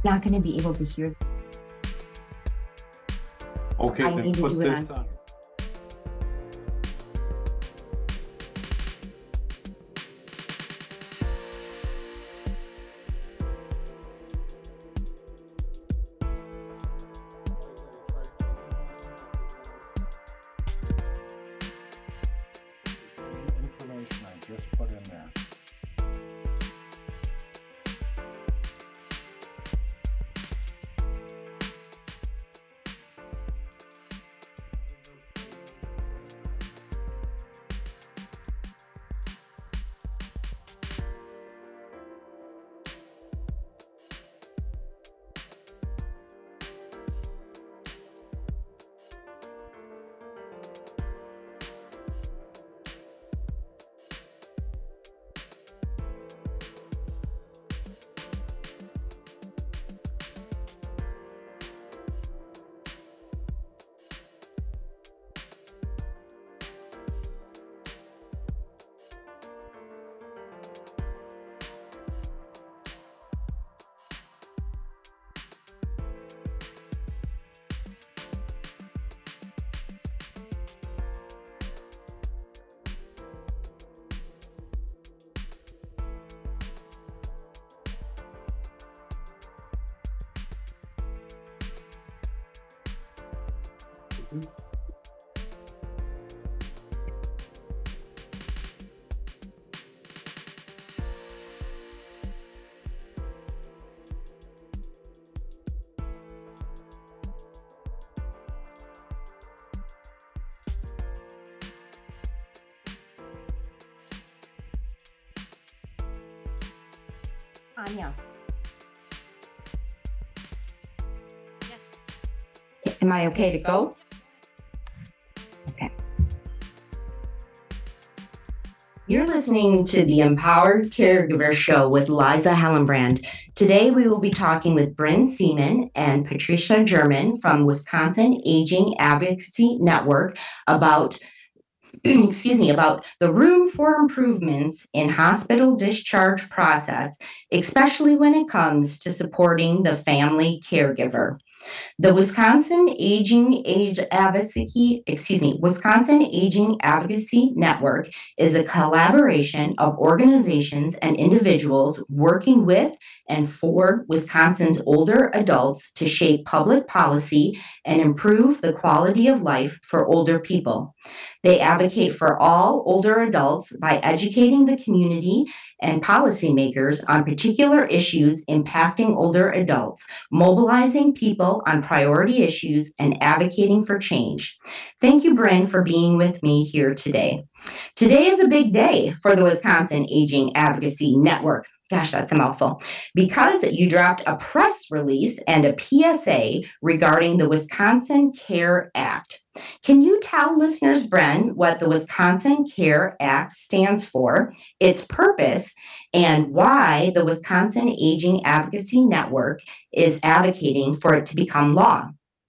not going to be able to hear. Okay, I then need to put do it this on. on. Information I just put in there. Anya. Am I okay to go? Okay. You're listening to the Empowered Caregiver Show with Liza Hellenbrand. Today we will be talking with Bryn Seaman and Patricia German from Wisconsin Aging Advocacy Network about about the room for improvements in hospital discharge process, especially when it comes to supporting the family caregiver. The Wisconsin Aging Advocacy Network is a collaboration of organizations and individuals working with and for Wisconsin's older adults to shape public policy and improve the quality of life for older people. They advocate for all older adults by educating the community and policymakers on particular issues impacting older adults, mobilizing people on priority issues, and advocating for change. Thank you, Bryn, for being with me here today. Today is a big day for the Wisconsin Aging Advocacy Network. Gosh, that's a mouthful. Because you dropped a press release and a PSA regarding the Wisconsin CARE Act. Can you tell listeners, Bryn, what the Wisconsin CARE Act stands for, its purpose, and why the Wisconsin Aging Advocacy Network is advocating for it to become law?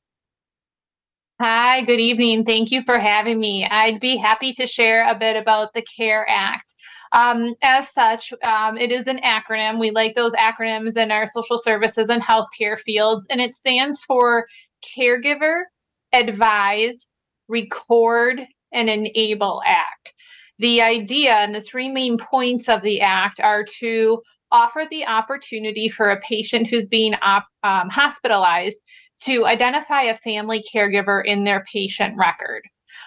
Hi, good evening. Thank you for having me. I'd be happy to share a bit about the CARE Act. As such, it is an acronym. We like those acronyms in our social services and healthcare fields, and it stands for Caregiver, Advise, Record, and Enable Act. The idea and the three main points of the act are to offer the opportunity for a patient who's being hospitalized to identify a family caregiver in their patient record.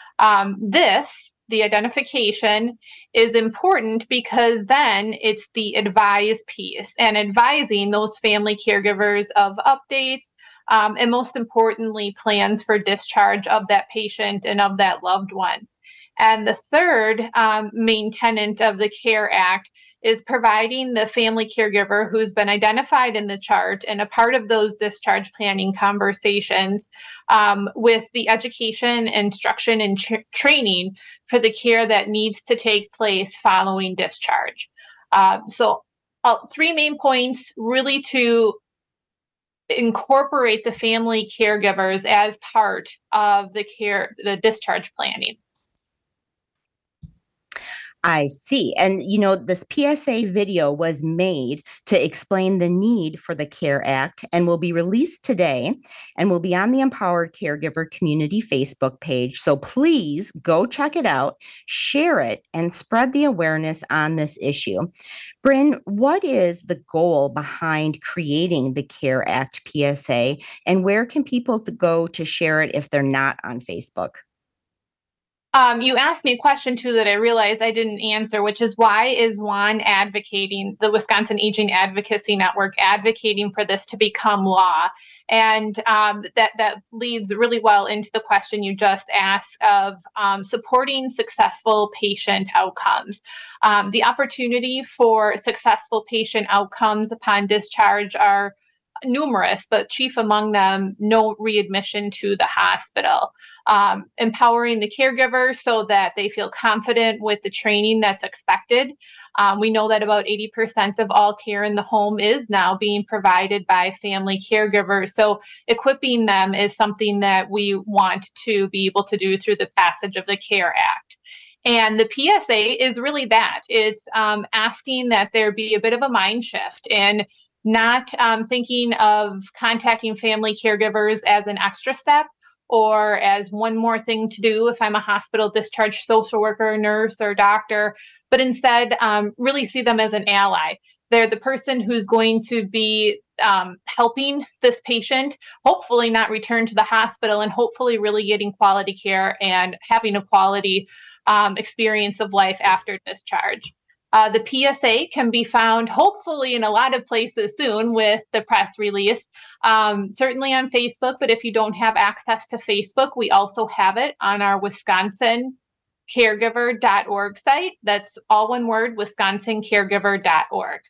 The identification, is important because then it's the advise piece and advising those family caregivers of updates, and most importantly, plans for discharge of that patient and of that loved one. And the third main tenet of the CARE Act is providing the family caregiver who's been identified in the chart and a part of those discharge planning conversations with the education, instruction, and training for the care that needs to take place following discharge. Three main points really to incorporate the family caregivers as part of the discharge planning. I see. And, this PSA video was made to explain the need for the CARE Act and will be released today and will be on the Empowered Caregiver Community Facebook page. So please go check it out, share it, and spread the awareness on this issue. Bryn, what is the goal behind creating the CARE Act PSA, and where can people go to share it if they're not on Facebook? You asked me a question too that I realized I didn't answer, which is why is WAN advocating, the Wisconsin Aging Advocacy Network, advocating for this to become law? And that leads really well into the question you just asked of supporting successful patient outcomes. The opportunity for successful patient outcomes upon discharge are numerous, but chief among them, no readmission to the hospital. Empowering the caregiver so that they feel confident with the training that's expected. We know that about 80% of all care in the home is now being provided by family caregivers. So equipping them is something that we want to be able to do through the passage of the CARE Act. And the PSA is really that. It's asking that there be a bit of a mind shift and not thinking of contacting family caregivers as an extra step or as one more thing to do if I'm a hospital discharged social worker, nurse, or doctor, but instead really see them as an ally. They're the person who's going to be helping this patient, hopefully not return to the hospital, and hopefully really getting quality care and having a quality experience of life after discharge. The PSA can be found hopefully in a lot of places soon with the press release, certainly on Facebook. But if you don't have access to Facebook, we also have it on our Wisconsin caregiver.org site. That's all one word, wisconsincaregiver.org.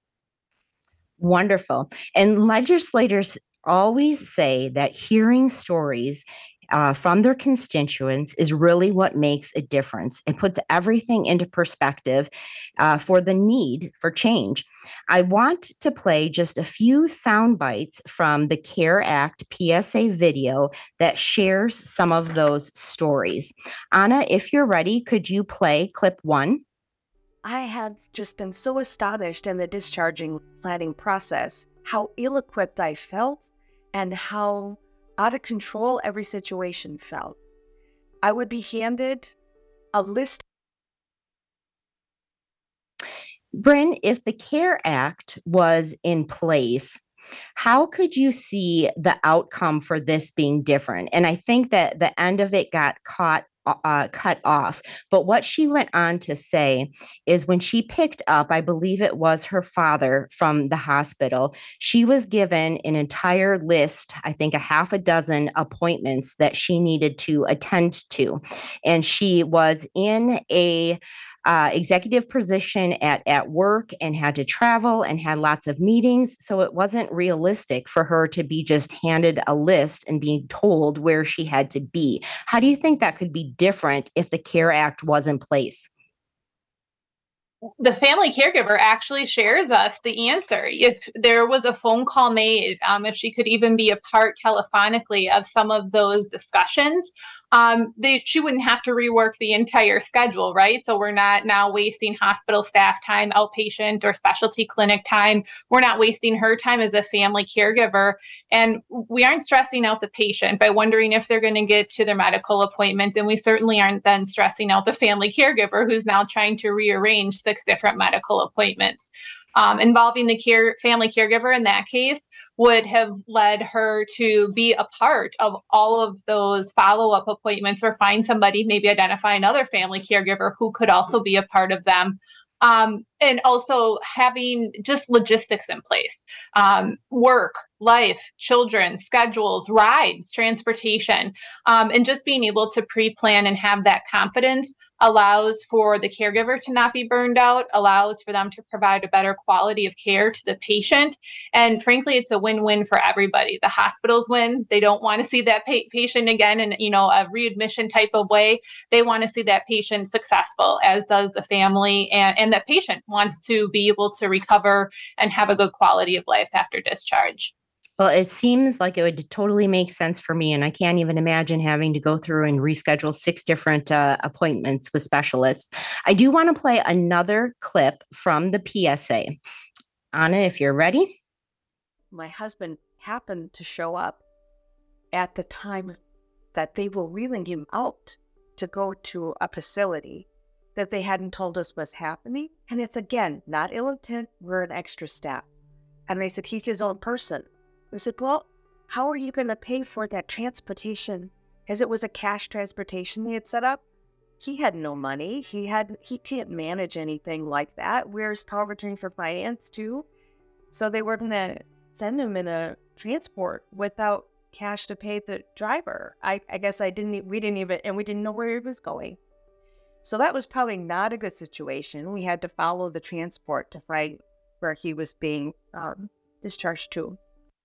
Wonderful. And legislators always say that hearing stories from their constituents is really what makes a difference. It puts everything into perspective for the need for change. I want to play just a few sound bites from the CARE Act PSA video that shares some of those stories. Anna, if you're ready, could you play clip 1? I had just been so astonished in the discharging planning process, how ill-equipped I felt and how out of control every situation felt. I would be handed a list. Bryn, if the CARE Act was in place, how could you see the outcome for this being different? And I think that the end of it got cut off. But what she went on to say is when she picked up, I believe it was her father from the hospital, she was given an entire list, I think a half a dozen appointments that she needed to attend to. And she was in a executive position at work and had to travel and had lots of meetings. So it wasn't realistic for her to be just handed a list and being told where she had to be. How do you think that could be different if the CARE Act was in place? The family caregiver actually shares us the answer. If there was a phone call made, if she could even be a part telephonically of some of those discussions, she wouldn't have to rework the entire schedule, right? So we're not now wasting hospital staff time, outpatient or specialty clinic time. We're not wasting her time as a family caregiver. And we aren't stressing out the patient by wondering if they're going to get to their medical appointment. And we certainly aren't then stressing out the family caregiver who's now trying to rearrange 6 different medical appointments. Involving the family caregiver in that case would have led her to be a part of all of those follow-up appointments or find somebody, maybe identify another family caregiver who could also be a part of them. And also having just logistics in place, work, life, children, schedules, rides, transportation, and just being able to pre-plan and have that confidence allows for the caregiver to not be burned out, allows for them to provide a better quality of care to the patient. And frankly, it's a win-win for everybody. The hospitals win. They don't want to see that patient again in, a readmission type of way. They want to see that patient successful, as does the family, and that patient wants to be able to recover and have a good quality of life after discharge. Well, it seems like it would totally make sense for me, and I can't even imagine having to go through and reschedule 6 different appointments with specialists. I do want to play another clip from the PSA. Anna, if you're ready. My husband happened to show up at the time that they were wheeling him out to go to a facility that they hadn't told us was happening. And it's, again, not ill intent. We're an extra staff. And they said, he's his own person. I said, well, how are you going to pay for that transportation? As it was a cash transportation they had set up. He had no money. He can't manage anything like that. Where's power of attorney for finance too? So they were going to send him in a transport without cash to pay the driver. I guess we didn't know where he was going. So that was probably not a good situation. We had to follow the transport to find where he was being discharged to.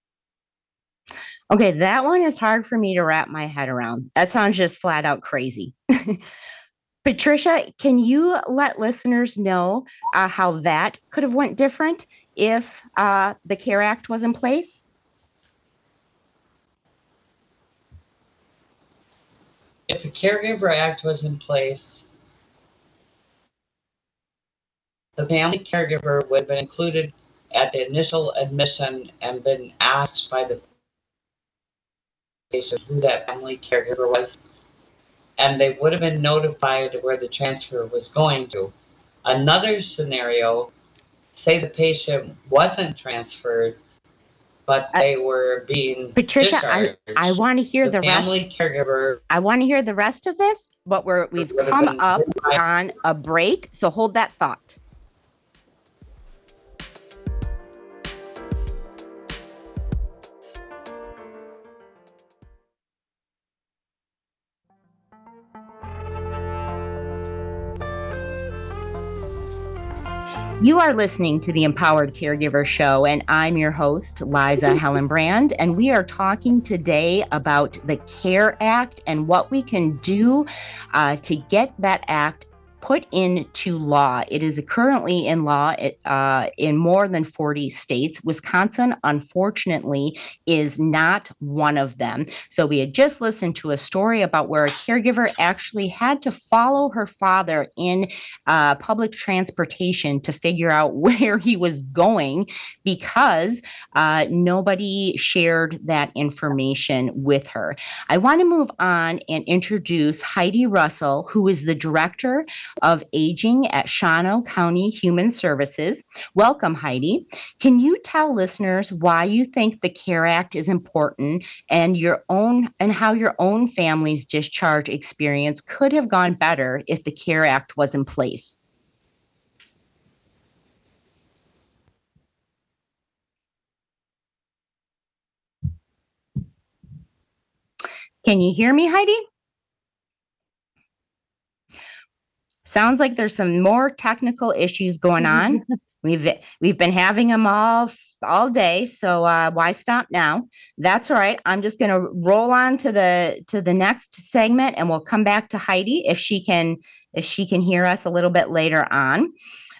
Okay, that one is hard for me to wrap my head around. That sounds just flat out crazy. Patricia, can you let listeners know how that could have went different if the CARE Act was in place? If the Caregiver Act was in place, the family caregiver would have been included at the initial admission and been asked by the patient who that family caregiver was, and they would have been notified of where the transfer was going to. Another scenario, say the patient wasn't transferred, but they were being Patricia, discharged. I want to hear the rest. Family caregiver. I want to hear the rest of this, but we've come up on a break, so hold that thought. You are listening to the Empowered Caregiver Show, and I'm your host, Liza Hellenbrand, and we are talking today about the CARE Act and what we can do to get that act put into law. It is currently in law in more than 40 states. Wisconsin, unfortunately, is not one of them. So we had just listened to a story about where a caregiver actually had to follow her father in public transportation to figure out where he was going because nobody shared that information with her. I want to move on and introduce Heidi Russell, who is the director of Aging at Shawano County Human Services. Welcome, Heidi. Can you tell listeners why you think the CARE Act is important and how your own family's discharge experience could have gone better if the CARE Act was in place? Can you hear me, Heidi? Sounds like there's some more technical issues going on. We've been having them all day, so why stop now? That's all right. I'm just going to roll on to the next segment, and we'll come back to Heidi if she can hear us a little bit later on.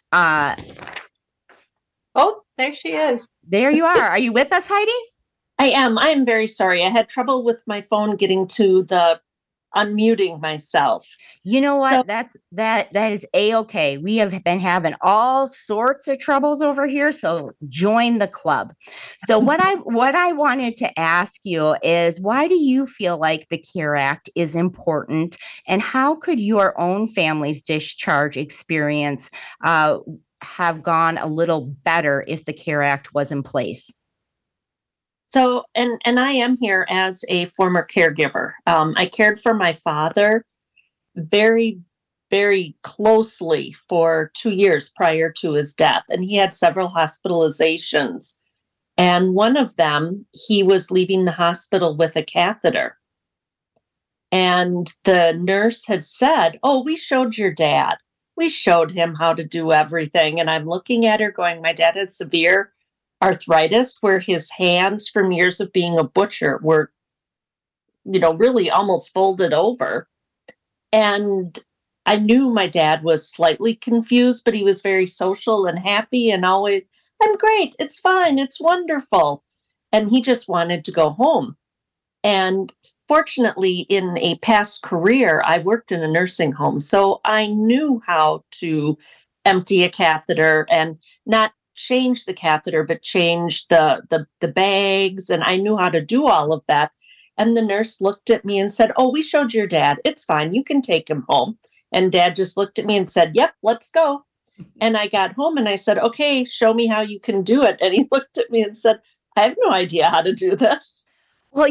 Oh, there she is. There you are. Are you with us, Heidi? I am. I'm very sorry. I had trouble with my phone getting to the unmuting myself. You know what? That is A-okay. We have been having all sorts of troubles over here, so join the club. So what I wanted to ask you is, why do you feel like the CARE Act is important, and how could your own family's discharge experience have gone a little better if the CARE Act was in place? So, and I am here as a former caregiver. I cared for my father very, very closely for 2 years prior to his death, and he had several hospitalizations. And one of them, he was leaving the hospital with a catheter. And the nurse had said, "Oh, we showed your dad. We showed him how to do everything." And I'm looking at her going, my dad has severe arthritis where his hands from years of being a butcher were, really almost folded over. And I knew my dad was slightly confused, but he was very social and happy and always, "I'm great. It's fine. It's wonderful." and he just wanted to go home. And fortunately, in a past career, I worked in a nursing home, so I knew how to empty a catheter and not change the catheter, but change the bags, and I knew how to do all of that. And the nurse looked at me and said, "Oh, we showed your dad. It's fine. You can take him home." And Dad just looked at me and said, "Yep, let's go." And I got home and I said, "Okay, show me how you can do it." And he looked at me and said, "I have no idea how to do this." Well,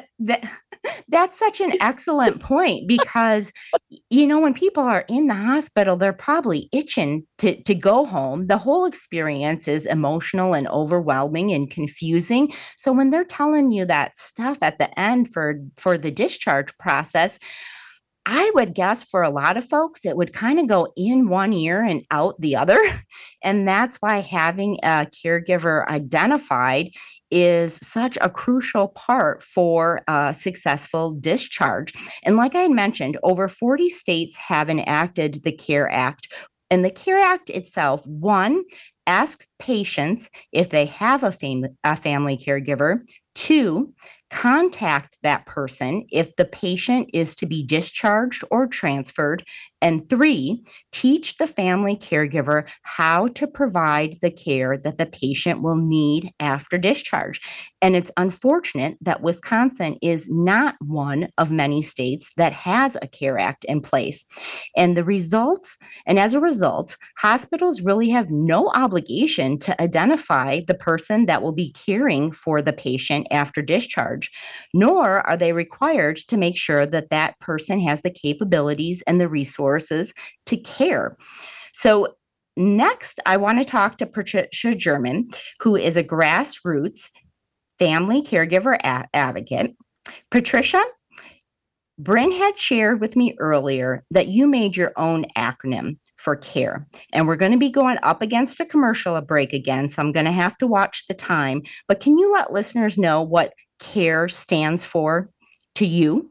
that's such an excellent point because, when people are in the hospital, they're probably itching to go home. The whole experience is emotional and overwhelming and confusing. So when they're telling you that stuff at the end for the discharge process, I would guess for a lot of folks, it would kind of go in one ear and out the other. And that's why having a caregiver identified is such a crucial part for a successful discharge. And like I had mentioned, over 40 states have enacted the CARE Act. And the CARE Act itself, one, asks patients if they have a family caregiver. Two, contact that person if the patient is to be discharged or transferred. And three, teach the family caregiver how to provide the care that the patient will need after discharge. And it's unfortunate that Wisconsin is not one of many states that has a CARE Act in place. And as a result, hospitals really have no obligation to identify the person that will be caring for the patient after discharge, nor are they required to make sure that that person has the capabilities and the resources to care. So next, I want to talk to Patricia German, who is a grassroots family caregiver advocate. Patricia, Bryn had shared with me earlier that you made your own acronym for CARE. And we're going to be going up against a commercial break again, so I'm going to have to watch the time. But can you let listeners know what CARE stands for to you?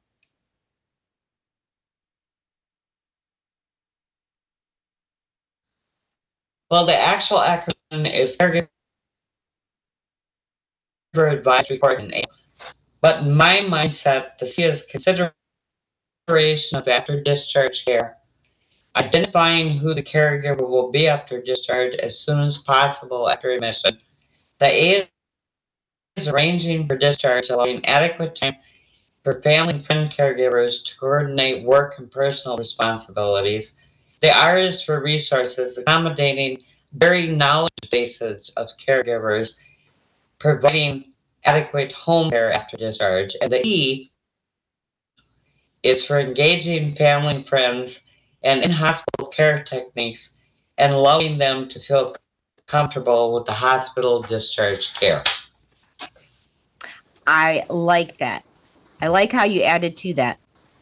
Well, the actual acronym is Caregiver Advisory Report and Aid. But in my mindset, the C is consideration of after discharge care, identifying who the caregiver will be after discharge as soon as possible after admission. The A is arranging for discharge, allowing adequate time for family and friend caregivers to coordinate work and personal responsibilities. The R is for resources, accommodating varying knowledge bases of caregivers, providing adequate home care after discharge. And the E is for engaging family and friends and in-hospital care techniques and allowing them to feel comfortable with the hospital discharge care. I like that. I like how you added to that.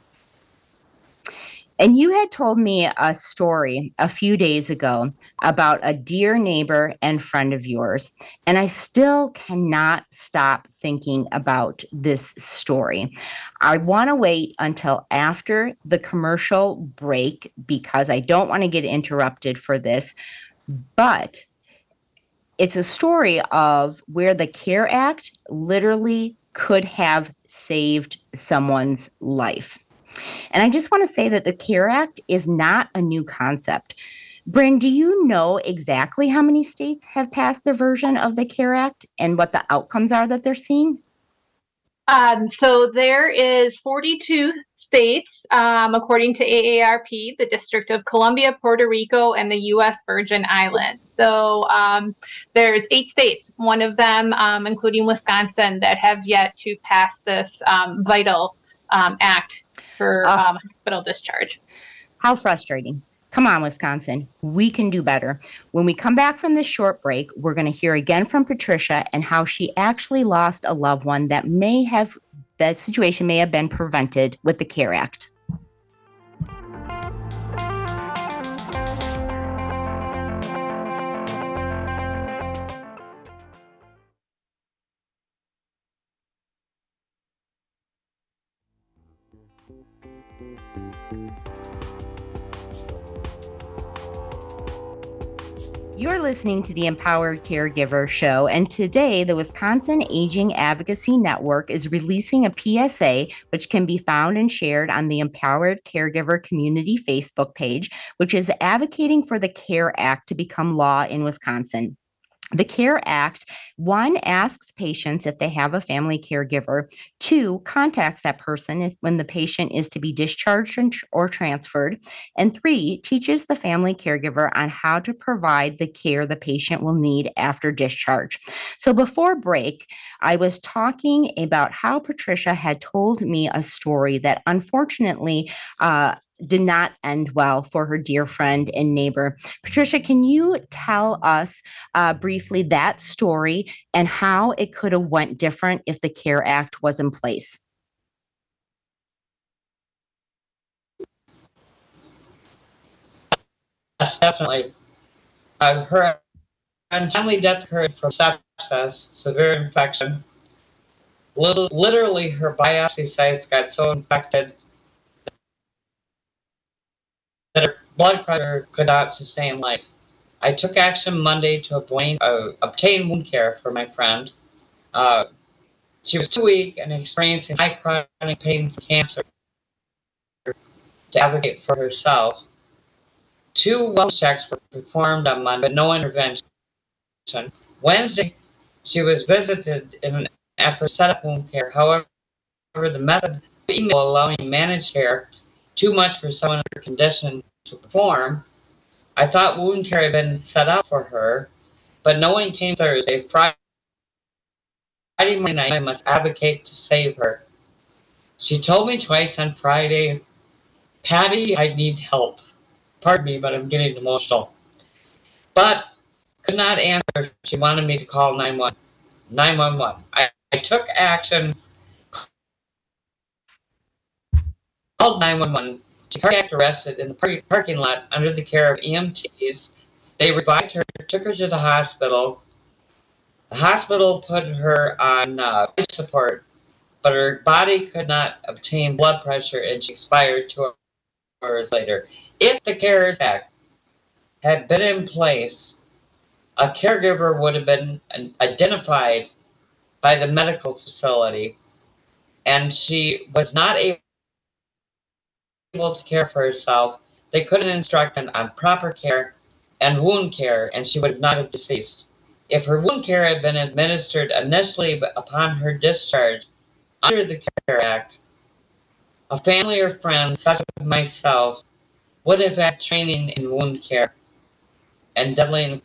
And you had told me a story a few days ago about a dear neighbor and friend of yours. And I still cannot stop thinking about this story. I want to wait until after the commercial break because I don't want to get interrupted for this. But it's a story of where the CARE Act literally could have saved someone's life. And I just want to say that the CARE Act is not a new concept. Bryn, do you know exactly how many states have passed their version of the CARE Act and what the outcomes are that they're seeing? So there is 42 states, according to AARP, the District of Columbia, Puerto Rico, and the U.S. Virgin Islands. So there's 8 states, one of them, including Wisconsin, that have yet to pass this vital act for hospital discharge. How frustrating. Come on, Wisconsin. We can do better. When we come back from this short break, we're going to hear again from Patricia and how she actually lost a loved one that situation may have been prevented with the CARE Act. You're listening to the Empowered Caregiver Show, and today the Wisconsin Aging Advocacy Network is releasing a PSA, which can be found and shared on the Empowered Caregiver Community Facebook page, which is advocating for the CARE Act to become law in Wisconsin. The CARE Act, 1, asks patients if they have a family caregiver, 2, contacts that person when the patient is to be discharged or transferred, and 3, teaches the family caregiver on how to provide the care the patient will need after discharge. So before break, I was talking about how Patricia had told me a story that unfortunately did not end well for her dear friend and neighbor. Patricia, can you tell us briefly that story and how it could have went different if the CARE Act was in place? Yes, definitely. Her untimely death occurred from sepsis, severe infection. Literally, her biopsy sites got so infected that her blood pressure could not sustain life. I took action Monday to obtain wound care for my friend. She was too weak and experiencing high chronic pain from cancer to advocate for herself. 2 wellness checks were performed on Monday, but no intervention. Wednesday, she was visited in an effort to set up wound care. However, the method of email allowing managed care too much for someone in her condition to perform. I thought wound care had been set up for her, but no one came Thursday. Friday morning night, I must advocate to save her. She told me twice on Friday, "Patty, I need help." Pardon me, but I'm getting emotional. But could not answer. She wanted me to call 911. I took action, called 911. She cardiac arrested in the parking lot under the care of EMTs. They revived her, took her to the hospital. The hospital put her on life support, but her body could not obtain blood pressure and she expired 2 hours later. If the CARES Act had been in place, a caregiver would have been identified by the medical facility, and she was not able to care for herself. They couldn't instruct her on proper care and wound care, and she would not have deceased. If her wound care had been administered initially upon her discharge under the CARE Act, a family or friend, such as myself, would have had training in wound care and deadly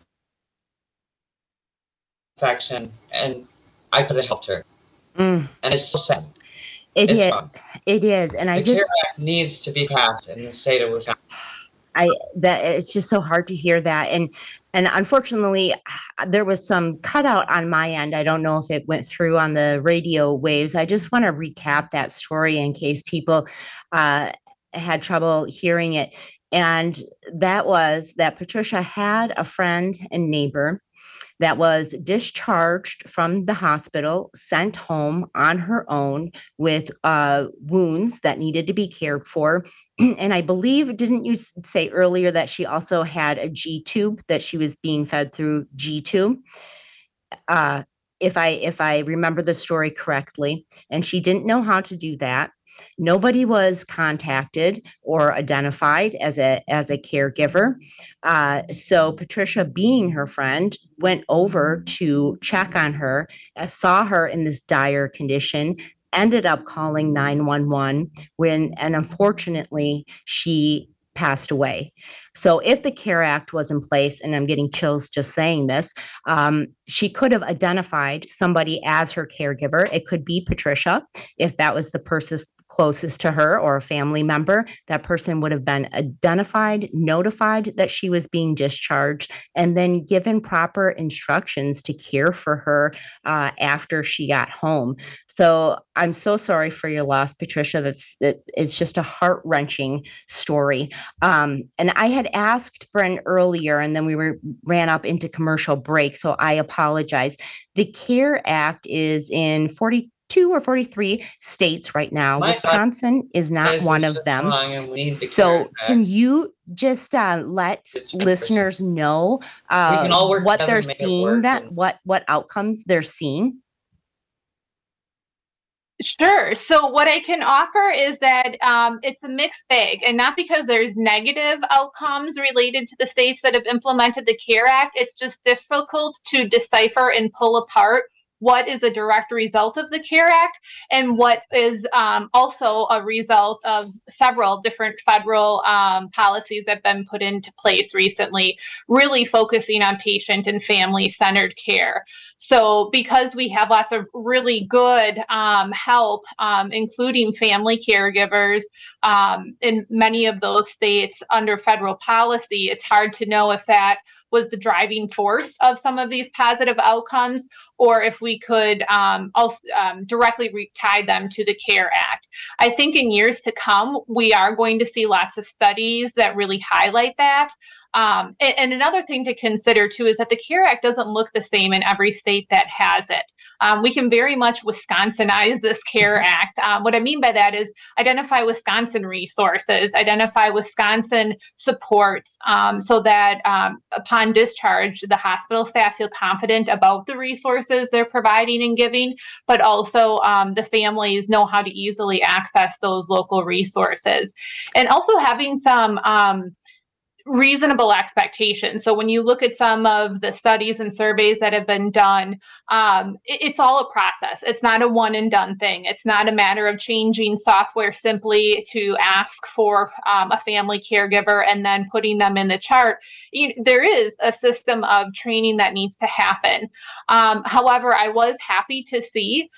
infection, and I could have helped her. And it's so sad. It It's is. wrong. It is, and I The CARE just Act needs to be passed in the state of Wisconsin. that it's just so hard to hear that, and unfortunately there was some cutout on my end. I don't know if it went through on the radio waves. I just want to recap that story in case people had trouble hearing it, and that was that Patricia had a friend and neighbor that was discharged from the hospital, sent home on her own with wounds that needed to be cared for. And I believe, didn't you say earlier that she also had a G tube that she was being fed through G tube? If I remember the story correctly, and she didn't know how to do that. Nobody was contacted or identified as a caregiver. So Patricia, being her friend, went over to check on her, saw her in this dire condition, ended up calling 911 and unfortunately she passed away. So if the CARE Act was in place, and I'm getting chills just saying this, she could have identified somebody as her caregiver. It could be Patricia, if that was the person closest to her or a family member. That person would have been identified, notified that she was being discharged, and then given proper instructions to care for her after she got home. So I'm so sorry for your loss, Patricia. It's just a heart-wrenching story. And I had asked Bren earlier, and then we ran up into commercial break, so I apologize. The CARE Act is in 42 or 43 states right now. My Wisconsin is not This one is of just them. wrong, and we need the So CARES can Act. you just let It's listeners know can all work what together they're to make it seeing, work, that and- what outcomes they're seeing? Sure. So what I can offer is that it's a mixed bag, and not because there's negative outcomes related to the states that have implemented the CARE Act. It's just difficult to decipher and pull apart what is a direct result of the CARE Act and what is also a result of several different federal policies that have been put into place recently, really focusing on patient and family-centered care. So because we have lots of really good help, including family caregivers in many of those states under federal policy, it's hard to know if that was the driving force of some of these positive outcomes, or if we could also directly tie them to the CARE Act. I think in years to come, we are going to see lots of studies that really highlight that. And another thing to consider too is that the CARE Act doesn't look the same in every state that has it. We can very much Wisconsinize this CARE Act. What I mean by that is identify Wisconsin resources, identify Wisconsin supports, so that upon discharge, the hospital staff feel confident about the resources they're providing and giving, but also the families know how to easily access those local resources. And also having some reasonable expectations. So when you look at some of the studies and surveys that have been done, it's all a process. It's not a one and done thing. It's not a matter of changing software simply to ask for a family caregiver and then putting them in the chart. There is a system of training that needs to happen. However, I was happy to see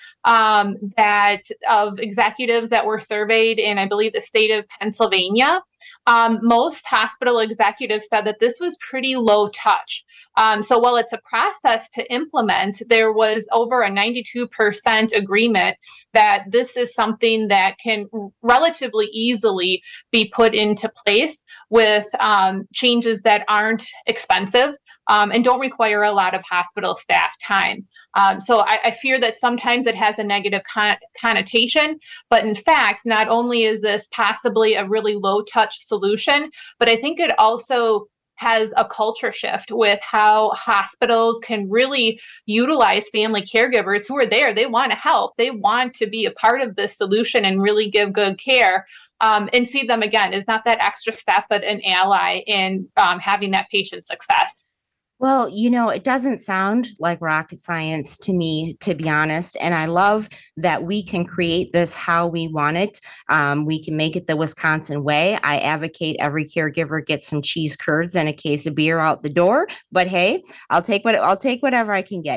that of executives that were surveyed in, I believe, the state of Pennsylvania, most hospital executives said that this was pretty low touch. So while it's a process to implement, there was over a 92% agreement that this is something that can relatively easily be put into place with changes that aren't expensive and don't require a lot of hospital staff time. So I fear that sometimes it has a negative connotation, but in fact, not only is this possibly a really low touch solution, but I think it also has a culture shift with how hospitals can really utilize family caregivers who are there. They want to help. They want to be a part of this solution and really give good care, and see them again as not that extra step, but an ally in having that patient success. Well, it doesn't sound like rocket science to me, to be honest. And I love that we can create this how we want it. We can make it the Wisconsin way. I advocate every caregiver get some cheese curds and a case of beer out the door. But hey, I'll take whatever I can get.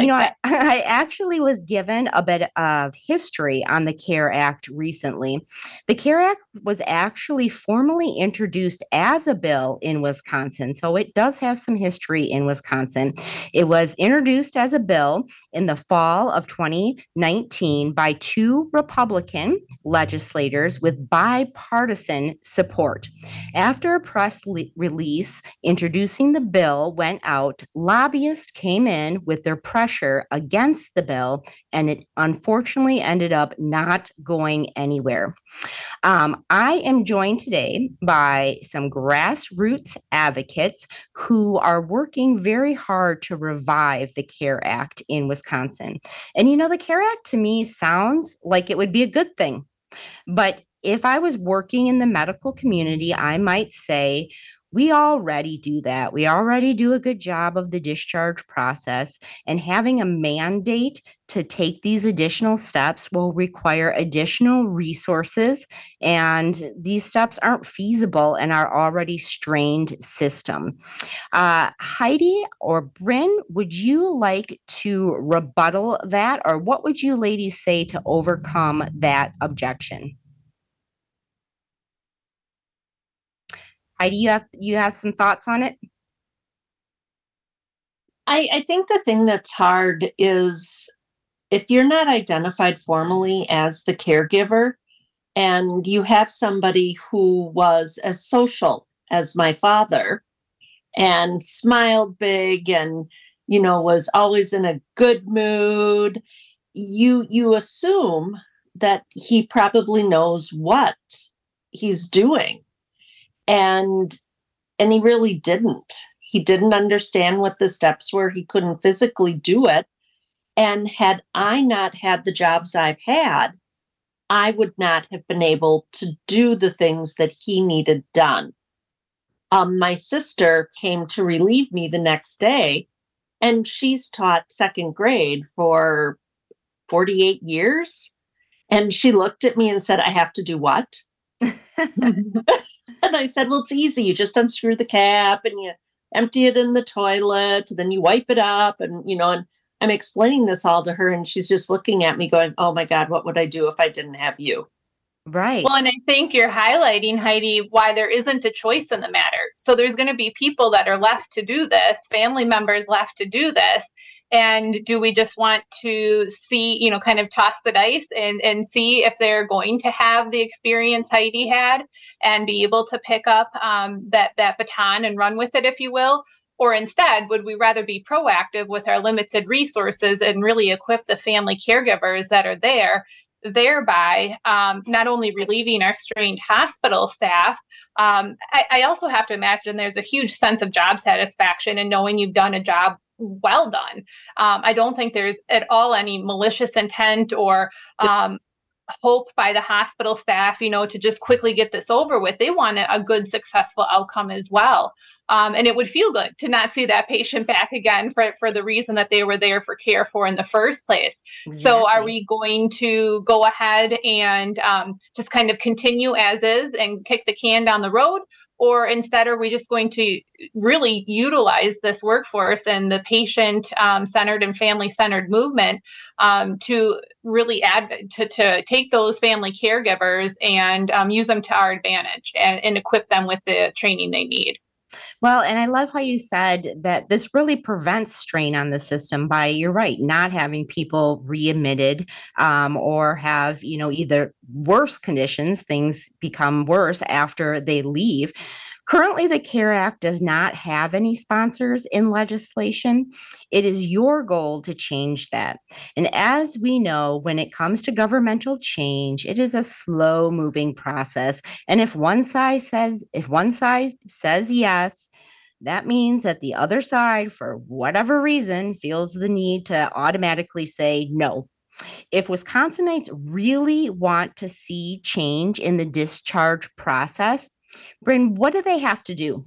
I actually was given a bit of history on the CARE Act recently. The CARE Act was actually formally introduced as a bill in Wisconsin, so it does have some history in Wisconsin. It was introduced as a bill in the fall of 2019 by two Republican legislators with bipartisan support. After a press release introducing the bill went out, lobbyists came in with their pressure against the bill, and it unfortunately ended up not going anywhere. I am joined today by some grassroots advocates who are working very hard to revive the CARE Act in Wisconsin. And the CARE Act to me sounds like it would be a good thing. But if I was working in the medical community, I might say, we already do that. We already do a good job of the discharge process, and having a mandate to take these additional steps will require additional resources, and these steps aren't feasible in our already strained system. Heidi or Bryn, would you like to rebuttal that, or what would you ladies say to overcome that objection? Heidi, you have some thoughts on it? I think the thing that's hard is if you're not identified formally as the caregiver and you have somebody who was as social as my father and smiled big and, was always in a good mood you assume that he probably knows what he's doing. And he really didn't. He didn't understand what the steps were. He couldn't physically do it. And had I not had the jobs I've had, I would not have been able to do the things that he needed done. My sister came to relieve me the next day, and she's taught second grade for 48 years. And she looked at me and said, I have to do what? And I said, well, it's easy. You just unscrew the cap and you empty it in the toilet, then you wipe it up. And, and I'm explaining this all to her. And she's just looking at me going, oh my God, what would I do if I didn't have you? Right. Well, and I think you're highlighting, Heidi, why there isn't a choice in the matter. So there's going to be people that are left to do this, family members left to do this. And do we just want to see, kind of toss the dice and see if they're going to have the experience Heidi had and be able to pick up that baton and run with it, if you will? Or instead, would we rather be proactive with our limited resources and really equip the family caregivers that are there, thereby not only relieving our strained hospital staff, I also have to imagine there's a huge sense of job satisfaction in knowing you've done a job well done. I don't think there's at all any malicious intent or hope by the hospital staff, to just quickly get this over with. They want a good, successful outcome as well. And it would feel good to not see that patient back again for the reason that they were there for care for in the first place. Exactly. So are we going to go ahead and just kind of continue as is and kick the can down the road? Or instead, are we just going to really utilize this workforce and the patient-centered and family-centered movement to really to take those family caregivers and use them to our advantage and equip them with the training they need? Well, and I love how you said that this really prevents strain on the system by, you're right, not having people readmitted or have, either worse conditions, things become worse after they leave. Currently, the CARE Act does not have any sponsors in legislation. It is your goal to change that. And as we know, when it comes to governmental change, it is a slow moving process. And if one side says yes, that means that the other side, for whatever reason, feels the need to automatically say no. If Wisconsinites really want to see change in the discharge process, Bryn, what do they have to do?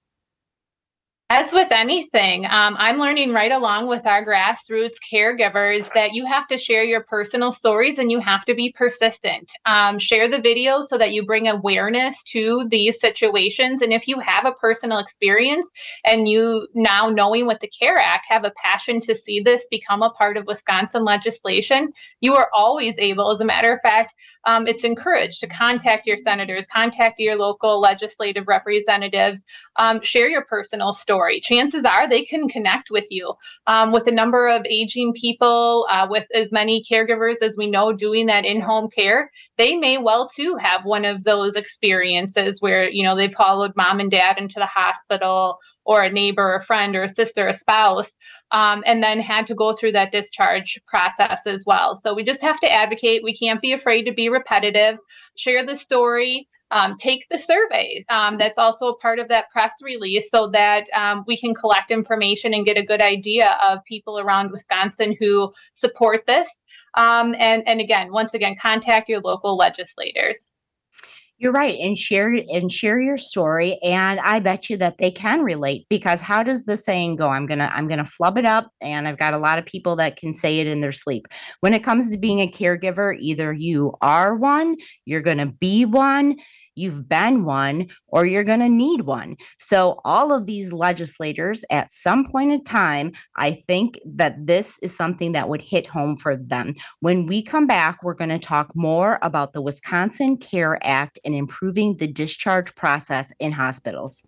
As with anything, I'm learning right along with our grassroots caregivers that you have to share your personal stories and you have to be persistent. Share the video so that you bring awareness to these situations. And if you have a personal experience and you, now knowing with the CARE Act, have a passion to see this become a part of Wisconsin legislation, you are always able, as a matter of fact, it's encouraged to contact your senators, contact your local legislative representatives, share your personal story. Chances are they can connect with you with a number of aging people, with as many caregivers as we know doing that in-home care. They may well too have one of those experiences where, they've followed mom and dad into the hospital, or a neighbor, a friend, or a sister, a spouse, and then had to go through that discharge process as well. So we just have to advocate. We can't be afraid to be repetitive. Share the story. Take the survey. That's also a part of that press release so that we can collect information and get a good idea of people around Wisconsin who support this. And again, once again, contact your local legislators. You're right, and share your story, and I bet you that they can relate, because how does the saying go? I'm gonna flub it up, and I've got a lot of people that can say it in their sleep. When it comes to being a caregiver, either you are one, you're gonna be one, you've been one, or you're going to need one. So all of these legislators at some point in time, I think that this is something that would hit home for them. When we come back, we're going to talk more about the Wisconsin CARE Act and improving the discharge process in hospitals.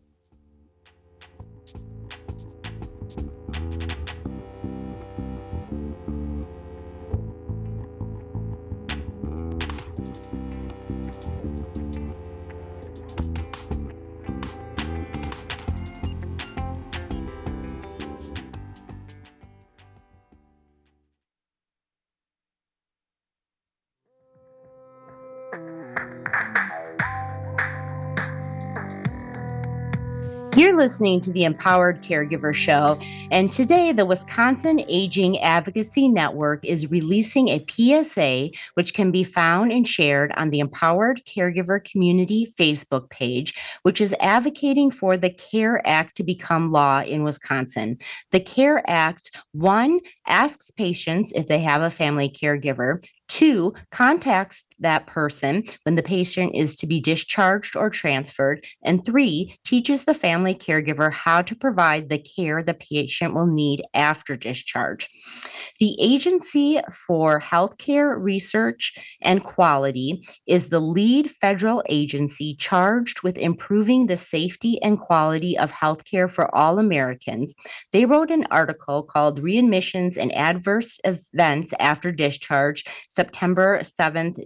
You're listening to the Empowered Caregiver Show, and today the Wisconsin Aging Advocacy Network is releasing a PSA which can be found and shared on the Empowered Caregiver Community Facebook page, which is advocating for the CARE Act to become law in Wisconsin. The CARE Act, 1, asks patients if they have a family caregiver. 2, contacts that person when the patient is to be discharged or transferred. And 3, teaches the family caregiver how to provide the care the patient will need after discharge. The Agency for Healthcare Research and Quality is the lead federal agency charged with improving the safety and quality of healthcare for all Americans. They wrote an article called Readmissions and Adverse Events After Discharge, September 7th,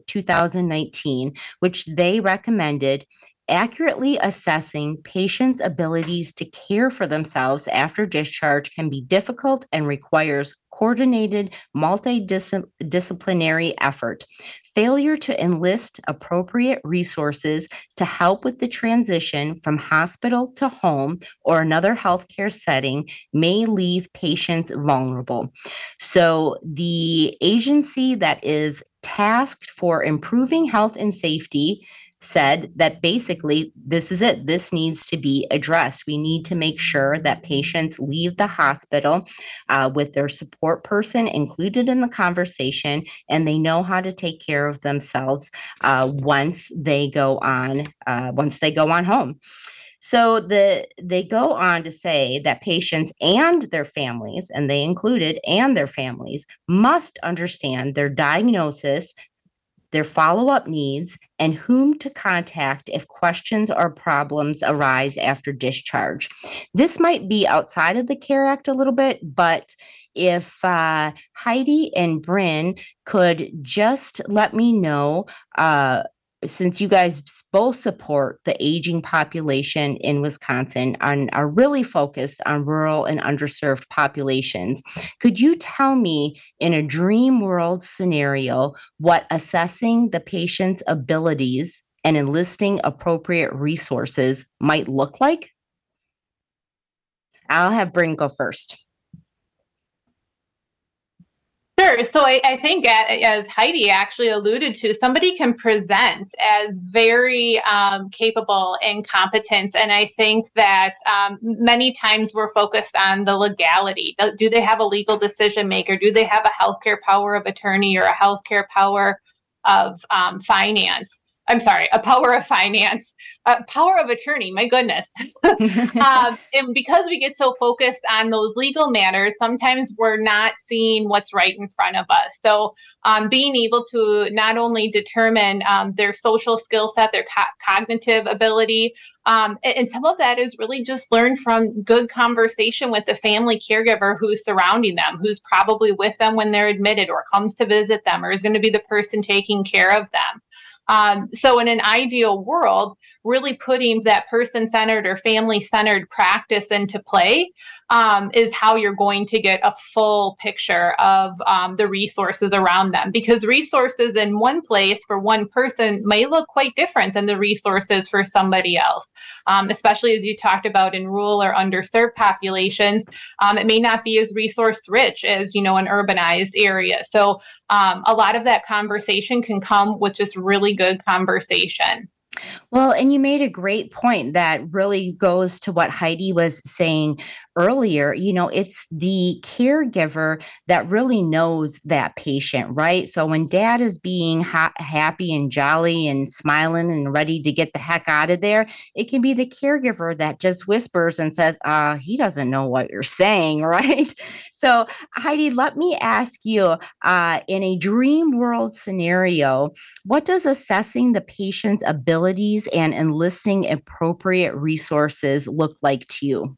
2019, which they recommended accurately assessing patients' abilities to care for themselves after discharge can be difficult and requires coordinated, multidisciplinary effort. Failure to enlist appropriate resources to help with the transition from hospital to home or another healthcare setting may leave patients vulnerable. So the agency that is tasked for improving health and safety said that basically this is it. This needs to be addressed. We need to make sure that patients leave the hospital with their support person included in the conversation, and they know how to take care of themselves once they go on home. So they go on to say that patients and their families, and they included and their families, must understand their diagnosis, their follow-up needs, and whom to contact if questions or problems arise after discharge. This might be outside of the CARE Act a little bit, but if Heidi and Bryn could just let me know, since you guys both support the aging population in Wisconsin and are really focused on rural and underserved populations, could you tell me in a dream world scenario what assessing the patient's abilities and enlisting appropriate resources might look like? I'll have Bryn go first. Sure. So I think, as Heidi actually alluded to, somebody can present as very capable and competent. And I think that many times we're focused on the legality. Do they have a legal decision maker? Do they have a healthcare power of attorney or a healthcare power of finance? I'm sorry, a power of finance, power of attorney, my goodness. And because we get so focused on those legal matters, sometimes we're not seeing what's right in front of us. So being able to not only determine their social skill set, their cognitive ability, and some of that is really just learned from good conversation with the family caregiver who's surrounding them, who's probably with them when they're admitted or comes to visit them or is going to be the person taking care of them. So in an ideal world, really putting that person-centered or family-centered practice into play is how you're going to get a full picture of the resources around them. Because resources in one place for one person may look quite different than the resources for somebody else, especially as you talked about in rural or underserved populations. It may not be as resource rich as, an urbanized area. So a lot of that conversation can come with just really good conversation. Well, and you made a great point that really goes to what Heidi was saying earlier. It's the caregiver that really knows that patient, right? So when dad is being happy and jolly and smiling and ready to get the heck out of there, it can be the caregiver that just whispers and says, he doesn't know what you're saying, right? So Heidi, let me ask you, in a dream world scenario, what does assessing the patient's abilities and enlisting appropriate resources look like to you?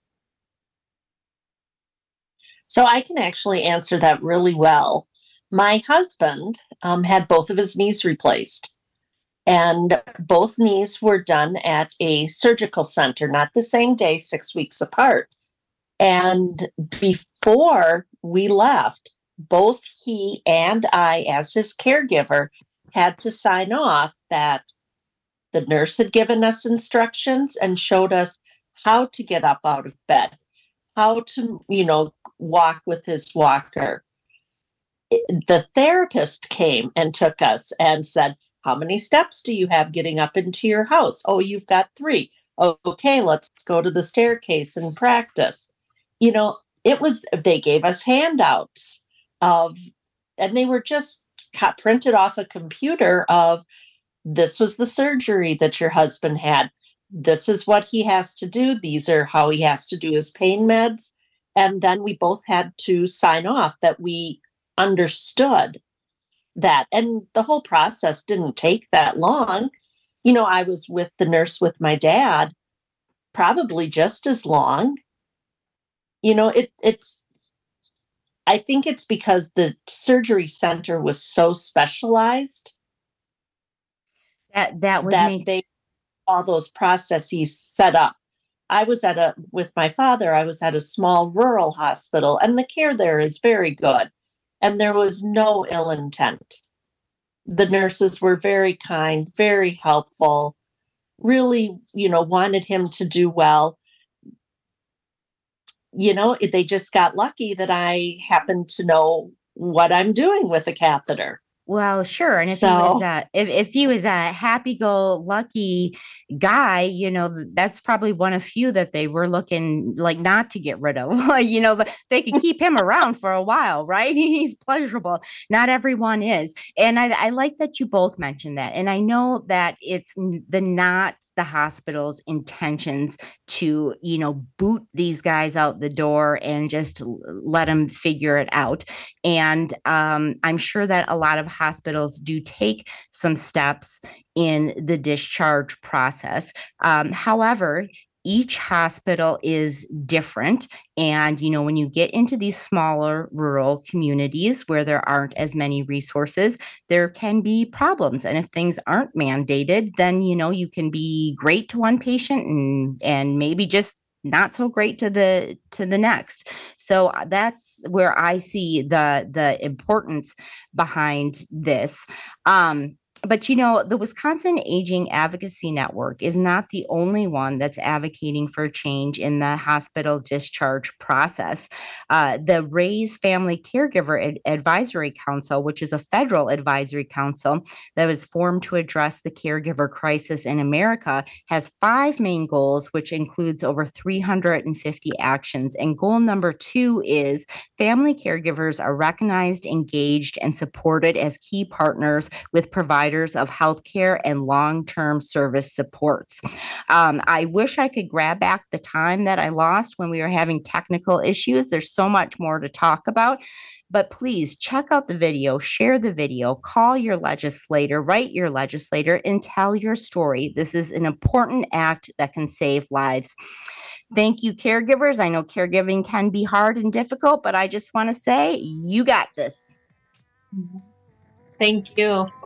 So I can actually answer that really well. My husband had both of his knees replaced, and both knees were done at a surgical center, not the same day, 6 weeks apart. And before we left, both he and I, as his caregiver, had to sign off that the nurse had given us instructions and showed us how to get up out of bed, how to, walk with his walker. The therapist came and took us and said, how many steps do you have getting up into your house? Oh, you've got 3. Okay, let's go to the staircase and practice. They gave us handouts and they were just printed off a computer of, this was the surgery that your husband had. This is what he has to do. These are how he has to do his pain meds. And then we both had to sign off that we understood that. And the whole process didn't take that long. I was with the nurse with my dad probably just as long. I think it's because the surgery center was so specialized that would that make they all those processes set up. With my father, I was at a small rural hospital, and the care there is very good. And there was no ill intent. The nurses were very kind, very helpful, really, wanted him to do well. They just got lucky that I happened to know what I'm doing with a catheter. Well, sure. And if he was a happy-go-lucky guy, that's probably one of few that they were looking like not to get rid of. But they could keep him around for a while, right? He's pleasurable. Not everyone is. And I like that you both mentioned that. And I know that it's not the hospital's intentions to, boot these guys out the door and just let them figure it out. And I'm sure that a lot of hospitals do take some steps in the discharge process. However, each hospital is different. And, when you get into these smaller rural communities where there aren't as many resources, there can be problems. And if things aren't mandated, then, you can be great to one patient and maybe just not so great to the next. So that's where I see the importance behind this. But the Wisconsin Aging Advocacy Network is not the only one that's advocating for change in the hospital discharge process. The RAISE Family Caregiver Advisory Council, which is a federal advisory council that was formed to address the caregiver crisis in America, has 5 main goals, which includes over 350 actions. And goal number 2 is family caregivers are recognized, engaged, and supported as key partners with providers of healthcare and long-term service supports. I wish I could grab back the time that I lost when we were having technical issues. There's so much more to talk about. But please check out the video, share the video, call your legislator, write your legislator, and tell your story. This is an important act that can save lives. Thank you, caregivers. I know caregiving can be hard and difficult, but I just want to say you got this. Thank you.